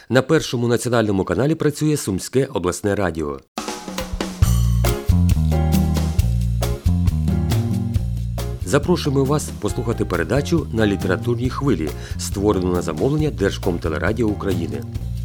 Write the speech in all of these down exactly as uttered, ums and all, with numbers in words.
На Першому національному каналі працює Сумське обласне радіо. Запрошуємо вас послухати передачу «На літературній хвилі», створену на замовлення Держкомтелерадіо України.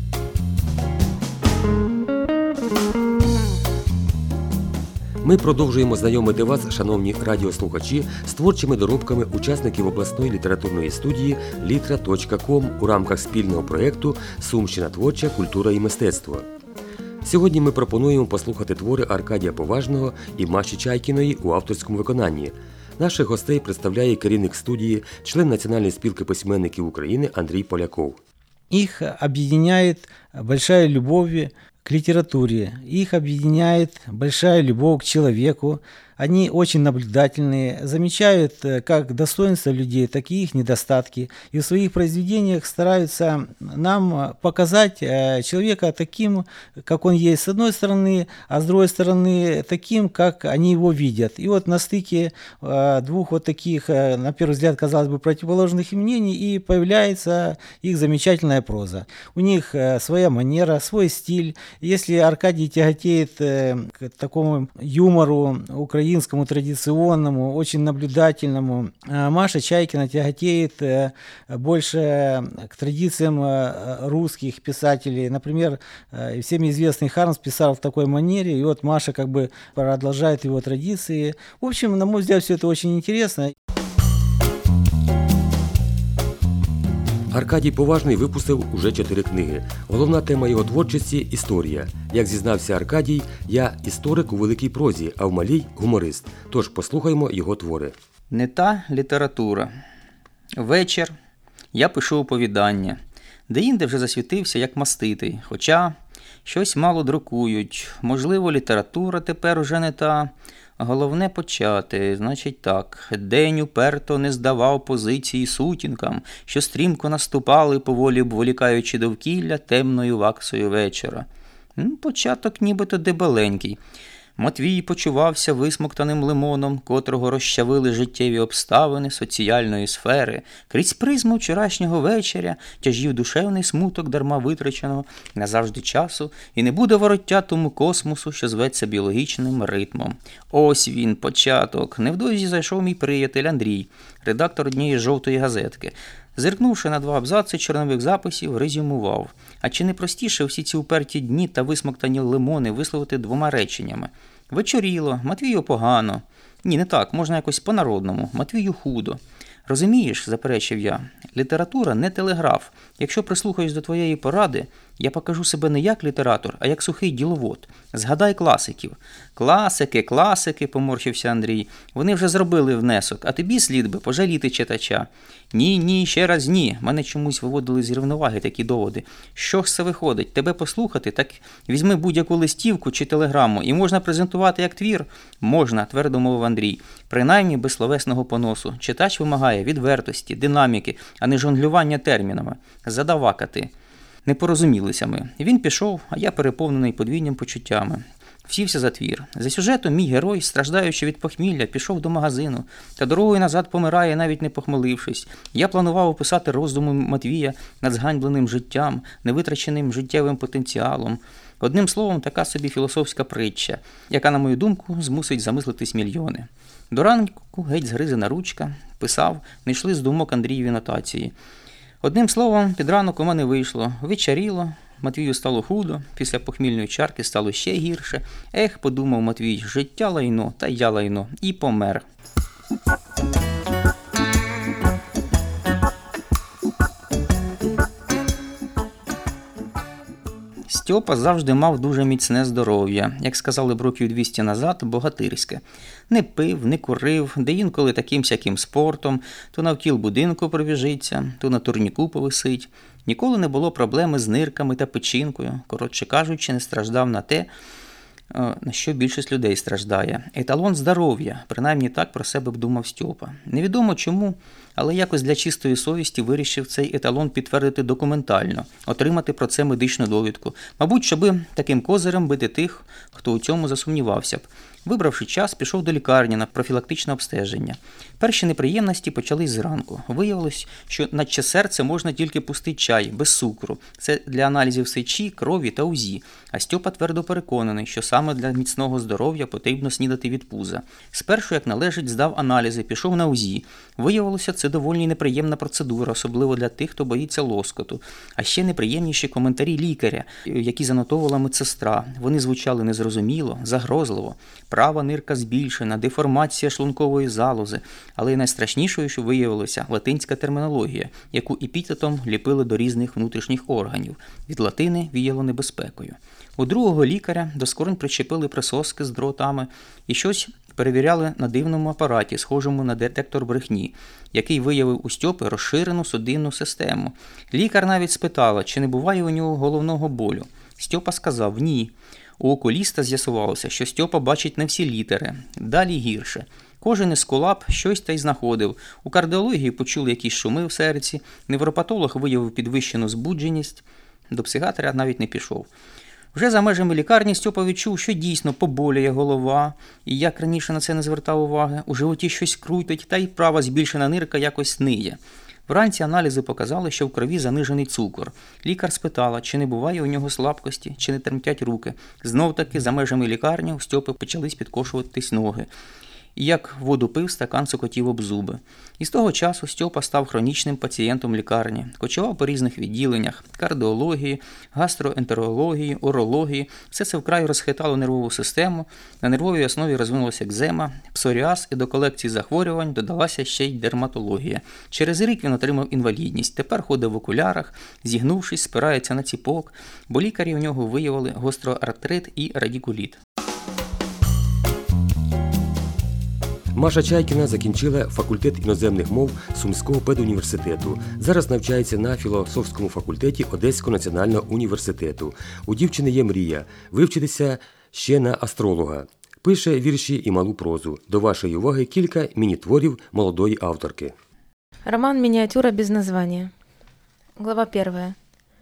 Ми продовжуємо знайомити вас, шановні радіослухачі, з творчими доробками учасників обласної літературної студії літра точка ком у рамках спільного проєкту «Сумщина творча, культура і мистецтво». Сьогодні ми пропонуємо послухати твори Аркадія Поважного і Маші Чайкіної у авторському виконанні. Наших гостей представляє керівник студії, член Національної спілки письменників України Андрій Поляков. Их объединяет большая любовь к литературе, их объединяет большая любовь к человеку. Они очень наблюдательные, замечают как достоинства людей, так и их недостатки. И в своих произведениях стараются нам показать человека таким, как он есть с одной стороны, а с другой стороны таким, как они его видят. И вот на стыке двух вот таких, на первый взгляд, казалось бы, противоположных мнений, и появляется их замечательная проза. У них своя манера, свой стиль. Если Аркадий тяготеет к такому юмору украинскому, традиционному, очень наблюдательному. Маша Чайкина тяготеет больше к традициям русских писателей. Например, всем известный Хармс писал в такой манере, и вот Маша как бы продолжает его традиции. В общем, на мой взгляд, все это очень интересно. Аркадій Поважний випустив уже чотири книги. Головна тема його творчості – історія. Як зізнався Аркадій, я історик у великій прозі, а в малій – гуморист. Тож послухаймо його твори. Не та література. Вечір. Я пишу оповідання. Деінде вже засвітився як маститий. Хоча щось мало друкують. Можливо, література тепер уже не та. Головне почати, значить так. День уперто не здавав позиції сутінкам, що стрімко наступали, поволі обволікаючи довкілля темною ваксою вечора. Початок нібито дебеленький. Матвій почувався висмоктаним лимоном, котрого розчавили життєві обставини соціальної сфери. Крізь призму вчорашнього вечоря тяжів душевний смуток дарма витраченого назавжди часу, і не буде вороття тому космосу, що зветься біологічним ритмом. Ось він, початок. Невдовзі зайшов мій приятель Андрій, редактор однієї жовтої газетки. Зиркнувши на два абзаци чорнових записів, резюмував. А чи не простіше всі ці уперті дні та висмоктані лимони висловити двома реченнями? Вечоріло, Матвію погано. Ні, не так, можна якось по-народному. Матвію худо. Розумієш, заперечив я, література не телеграф. Якщо прислухаюсь до твоєї поради, я покажу себе не як літератор, а як сухий діловод. Згадай класиків. Класики, класики, поморщився Андрій. Вони вже зробили внесок, а тобі слід би пожаліти читача. Ні, ні, ще раз ні. Мене чомусь виводили з рівноваги такі доводи. Що ж це виходить? Тебе послухати? Так візьми будь-яку листівку чи телеграму і можна презентувати як твір? Можна, твердо мовив Андрій. Принаймні без словесного поносу. Читач вимагає відвертості, динаміки, а не жонглювання термінами. Задавакати. Не порозумілися ми. Він пішов, а я переповнений подвійним почуттями. Всівся за твір. За сюжетом мій герой, страждаючи від похмілля, пішов до магазину, та дорогою назад помирає, навіть не похмелившись. Я планував описати роздуми Матвія над зганьбленим життям, невитраченим життєвим потенціалом. Одним словом, така собі філософська притча, яка, на мою думку, змусить замислитись мільйони. До ранку геть згризена ручка, писав, не йшли з думок Андрієві нотації. Одним словом, під ранок у мене вийшло. Вечоріло, Матвію стало худо, після похмільної чарки стало ще гірше. Ех, подумав Матвій, життя лайно, та я лайно, і помер. Стьопа завжди мав дуже міцне здоров'я, як сказали б років двісті назад, богатирське. Не пив, не курив, де інколи таким-сяким спортом, то навкіл будинку пробіжиться, то на турніку повисить. Ніколи не було проблеми з нирками та печінкою, коротше кажучи, не страждав на те, на що більшість людей страждає. Еталон здоров'я, принаймні так про себе б думав Стьопа. Невідомо чому, але якось для чистої совісті вирішив цей еталон підтвердити документально, отримати про це медичну довідку. Мабуть, щоби таким козирем бити тих, хто у цьому засумнівався б. Вибравши час, пішов до лікарні на профілактичне обстеження. Перші неприємності почались зранку. Виявилось, що наче серце можна тільки пустити чай, без цукру. Це для аналізів сечі, крові та УЗІ. А Стьопа твердо переконаний, що саме для міцного здоров'я потрібно снідати від пуза. Спершу, як належить, здав аналізи, пішов на УЗІ. Виявилося, це доволі неприємна процедура, особливо для тих, хто боїться лоскоту. А ще неприємніші коментарі лікаря, які занотовувала медсестра. Вони звучали незрозуміло, загрозливо. Права нирка збільшена, деформація шлункової залози. Але найстрашнішою, що виявилося, латинська термінологія, яку епітетом ліпили до різних внутрішніх органів. Від латини віяло небезпекою. У другого лікаря до скронь причепили присоски з дротами і щось перевіряли на дивному апараті, схожому на детектор брехні, який виявив у Стьопи розширену судинну систему. Лікар навіть спитала, чи не буває у нього головного болю. Стьопа сказав – ні. У окуліста з'ясувалося, що Стьопа бачить не всі літери. Далі гірше. Кожен ескулап щось та й знаходив. У кардіології почули якісь шуми в серці, невропатолог виявив підвищену збудженість, до психіатра навіть не пішов. Вже за межами лікарні Стьопа відчув, що дійсно поболює голова, і як раніше на це не звертав уваги, у животі щось крутить, та й права збільшена нирка якось ниє. Вранці аналізи показали, що в крові занижений цукор. Лікар спитала, чи не буває у нього слабкості, чи не тремтять руки. Знов-таки за межами лікарні у Стьопи почались підкошуватись ноги. І як воду пив, стакан цокотів об зуби. І з того часу Стьопа став хронічним пацієнтом лікарні. Кочував по різних відділеннях – кардіології, гастроентерології, урології. Все це вкрай розхитало нервову систему. На нервовій основі розвинулася екзема, псоріаз, і до колекції захворювань додалася ще й дерматологія. Через рік він отримав інвалідність. Тепер ходить в окулярах, зігнувшись, спирається на ціпок, бо лікарі у нього виявили гостроартрит і радикуліт. Маша Чайкіна закінчила факультет іноземних мов Сумського педуніверситету. Зараз навчається на філософському факультеті Одеського національного університету. У дівчини є мрія – вивчитися ще на астролога. Пише вірші і малу прозу. До вашої уваги кілька міні-творів молодої авторки. Роман «Миниатюра без названия». Глава первая.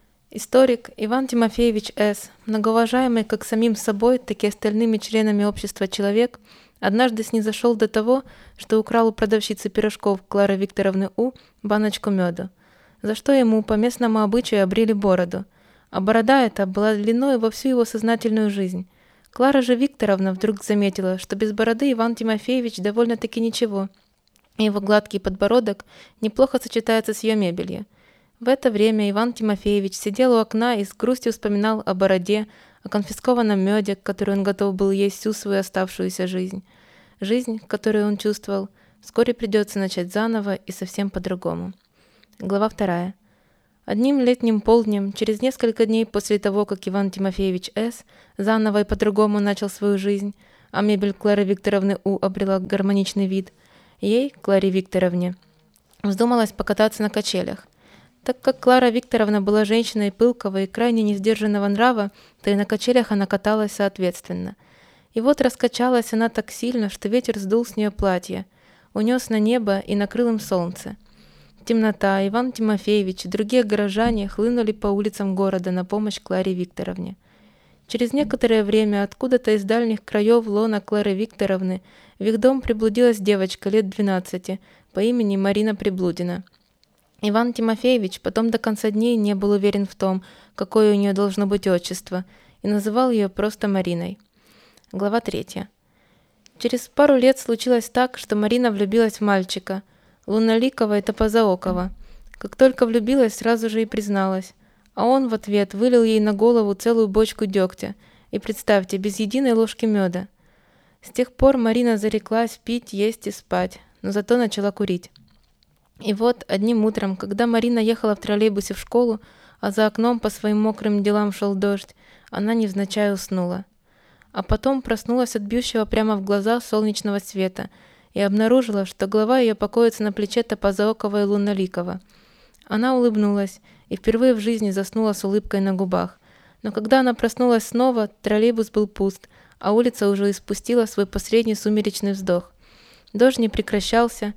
Историк Иван Тимофеевич С., многоуважаемый как самим собой, так и остальными членами общества человек, однажды снизошел до того, что украл у продавщицы пирожков Клары Викторовны У. баночку меда, за что ему по местному обычаю обрили бороду, а борода эта была длиной во всю его сознательную жизнь. Клара же Викторовна вдруг заметила, что без бороды Иван Тимофеевич довольно-таки ничего, и его гладкий подбородок неплохо сочетается с ее мебелью. В это время Иван Тимофеевич сидел у окна и с грустью вспоминал о бороде, о конфискованном меде, который он готов был есть всю свою оставшуюся жизнь. Жизнь, которую он чувствовал, вскоре придется начать заново и совсем по-другому. Глава вторая. Одним летним полднем, через несколько дней после того, как Иван Тимофеевич С. заново и по-другому начал свою жизнь, а мебель Клары Викторовны У. обрела гармоничный вид, ей, Кларе Викторовне, вздумалось покататься на качелях. Так как Клара Викторовна была женщиной пылкого и крайне несдержанного нрава, то и на качелях она каталась соответственно. И вот раскачалась она так сильно, что ветер сдул с нее платье, унес на небо и накрыл им солнце. Темнота, Иван Тимофеевич и другие горожане хлынули по улицам города на помощь Кларе Викторовне. Через некоторое время откуда-то из дальних краев лона Клары Викторовны в их дом приблудилась девочка лет двенадцати по имени Марина Приблудина. Иван Тимофеевич потом до конца дней не был уверен в том, какое у нее должно быть отчество, и называл ее просто Мариной. Глава третья. Через пару лет случилось так, что Марина влюбилась в мальчика, лунноликого и топозоокого. Как только влюбилась, сразу же и призналась, а он в ответ вылил ей на голову целую бочку дегтя, и, представьте, без единой ложки меда. С тех пор Марина зареклась пить, есть и спать, но зато начала курить. И вот одним утром, когда Марина ехала в троллейбусе в школу, а за окном по своим мокрым делам шел дождь, она невзначай уснула. А потом проснулась от бьющего прямо в глаза солнечного света и обнаружила, что голова ее покоится на плече топозоокого и лунноликого. Она улыбнулась и впервые в жизни заснула с улыбкой на губах. Но когда она проснулась снова, троллейбус был пуст, а улица уже испустила свой последний сумеречный вздох. Дождь не прекращался,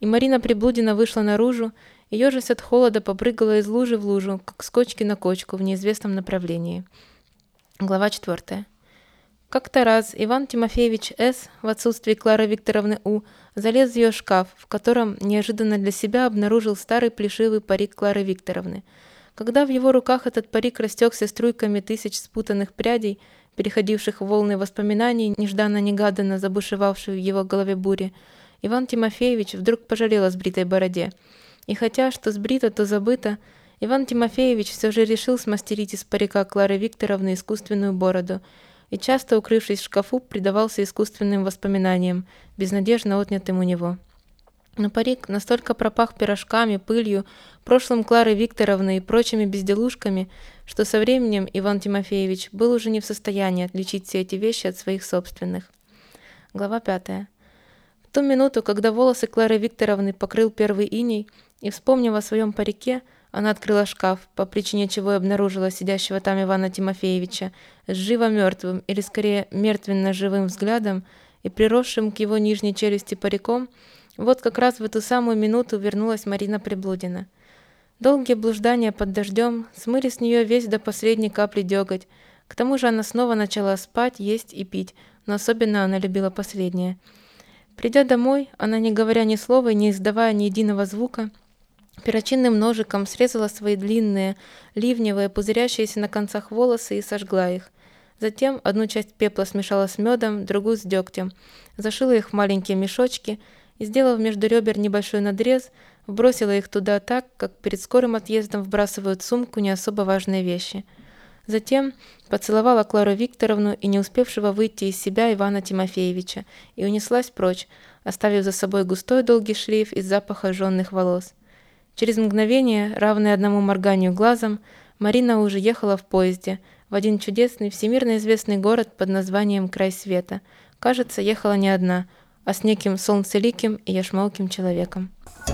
и Марина Приблудина вышла наружу, и, ежась от холода, попрыгала из лужи в лужу, как с кочки на кочку в неизвестном направлении. Глава четвертая. Как-то раз Иван Тимофеевич С. в отсутствии Клары Викторовны У. залез в ее шкаф, в котором неожиданно для себя обнаружил старый плешивый парик Клары Викторовны. Когда в его руках этот парик растекся струйками тысяч спутанных прядей, переходивших в волны воспоминаний, нежданно-негаданно забушевавшей в его голове бури, Иван Тимофеевич вдруг пожалел о сбритой бороде. И хотя что сбрито, то забыто, Иван Тимофеевич все же решил смастерить из парика Клары Викторовны искусственную бороду, и часто, укрывшись в шкафу, предавался искусственным воспоминаниям, безнадежно отнятым у него. Но парик настолько пропах пирожками, пылью, прошлым Клары Викторовны и прочими безделушками, что со временем Иван Тимофеевич был уже не в состоянии отличить все эти вещи от своих собственных. Глава пятая. В ту минуту, когда волосы Клары Викторовны покрыл первый иней, и, вспомнив о своем парике, она открыла шкаф, по причине чего и обнаружила сидящего там Ивана Тимофеевича с живо-мертвым, или скорее мертвенно-живым взглядом и приросшим к его нижней челюсти париком, вот как раз в эту самую минуту вернулась Марина Приблудина. Долгие блуждания под дождем смыли с нее весь до последней капли деготь. К тому же она снова начала спать, есть и пить, но особенно она любила последнее. Придя домой, она, не говоря ни слова и не издавая ни единого звука, перочинным ножиком срезала свои длинные, ливневые, пузырящиеся на концах волосы и сожгла их. Затем одну часть пепла смешала с медом, другую с дегтем, зашила их в маленькие мешочки и, сделав между ребер небольшой надрез, вбросила их туда так, как перед скорым отъездом вбрасывают в сумку не особо важные вещи. Затем поцеловала Клару Викторовну и не успевшего выйти из себя Ивана Тимофеевича и унеслась прочь, оставив за собой густой долгий шлейф из запаха жженных волос. Через мгновение, равное одному морганию глазом, Марина уже ехала в поезде в один чудесный, всемирно известный город под названием Край Света. Кажется, ехала не одна, а с неким солнцеликим и яшмолким человеком.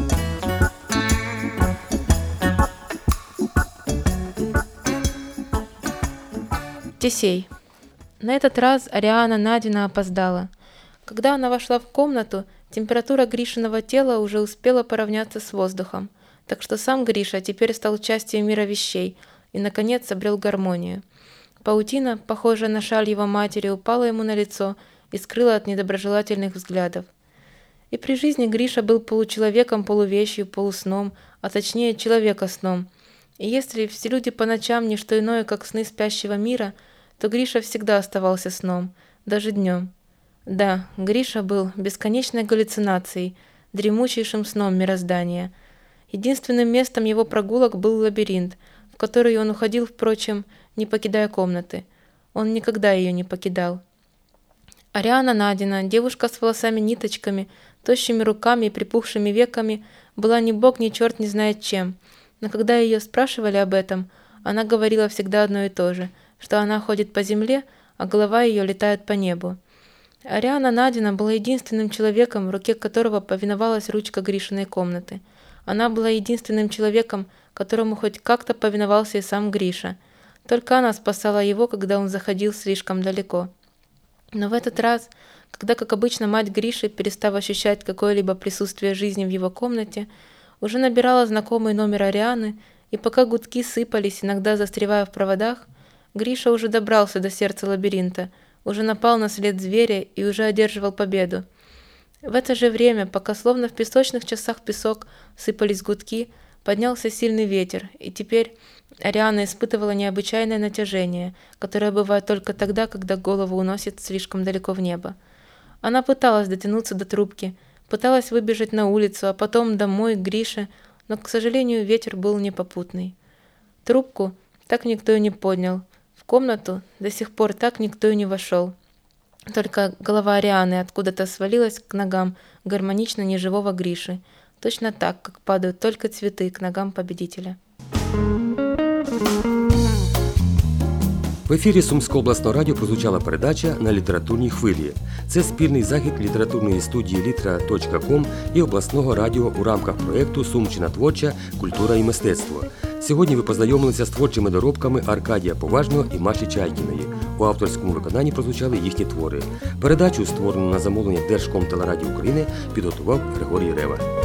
Тесей. На этот раз Ариана Надина опоздала. Когда она вошла в комнату, температура Гришиного тела уже успела поравняться с воздухом, так что сам Гриша теперь стал частью мира вещей и, наконец, обрел гармонию. Паутина, похожая на шаль его матери, упала ему на лицо и скрыла от недоброжелательных взглядов. И при жизни Гриша был получеловеком, полувещью, полусном, а точнее человека-сном. И если все люди по ночам не что иное, как сны спящего мира, то Гриша всегда оставался сном, даже днем. Да, Гриша был бесконечной галлюцинацией, дремучейшим сном мироздания. Единственным местом его прогулок был лабиринт, в который он уходил, впрочем, не покидая комнаты. Он никогда ее не покидал. Ариана Надина, девушка с волосами-ниточками, тощими руками и припухшими веками, была ни бог, ни черт не знает чем. Но когда ее спрашивали об этом, она говорила всегда одно и то же, что она ходит по земле, а голова ее летает по небу. Ариана Надина была единственным человеком, в руке которого повиновалась ручка Гришиной комнаты. Она была единственным человеком, которому хоть как-то повиновался и сам Гриша. Только она спасала его, когда он заходил слишком далеко. Но в этот раз, когда, как обычно, мать Гриши, перестав ощущать какое-либо присутствие жизни в его комнате, уже набирала знакомый номер Арианы, и пока гудки сыпались, иногда застревая в проводах, Гриша уже добрался до сердца лабиринта, уже напал на след зверя и уже одерживал победу. В это же время, пока словно в песочных часах песок сыпались гудки, поднялся сильный ветер, и теперь Ариана испытывала необычайное натяжение, которое бывает только тогда, когда голову уносит слишком далеко в небо. Она пыталась дотянуться до трубки, пыталась выбежать на улицу, а потом домой, к Грише, но, к сожалению, ветер был непопутный. Трубку так никто и не поднял, в комнату до сих пор так никто и не вошел. Только голова Арианы откуда-то свалилась к ногам гармонично неживого Гриши, точно так, как падают только цветы к ногам победителя. В ефірі Сумського обласного радіо прозвучала передача «На літературній хвилі». Це спільний захід літературної студії літера точка ком і обласного радіо у рамках проєкту «Сумщина творча. Культура і мистецтво». Сьогодні ви познайомилися з творчими доробками Аркадія Поважного і Маші Чайкіної. У авторському виконанні прозвучали їхні твори. Передачу, створену на замовлення Держкомтелерадіо України, підготував Григорій Рева.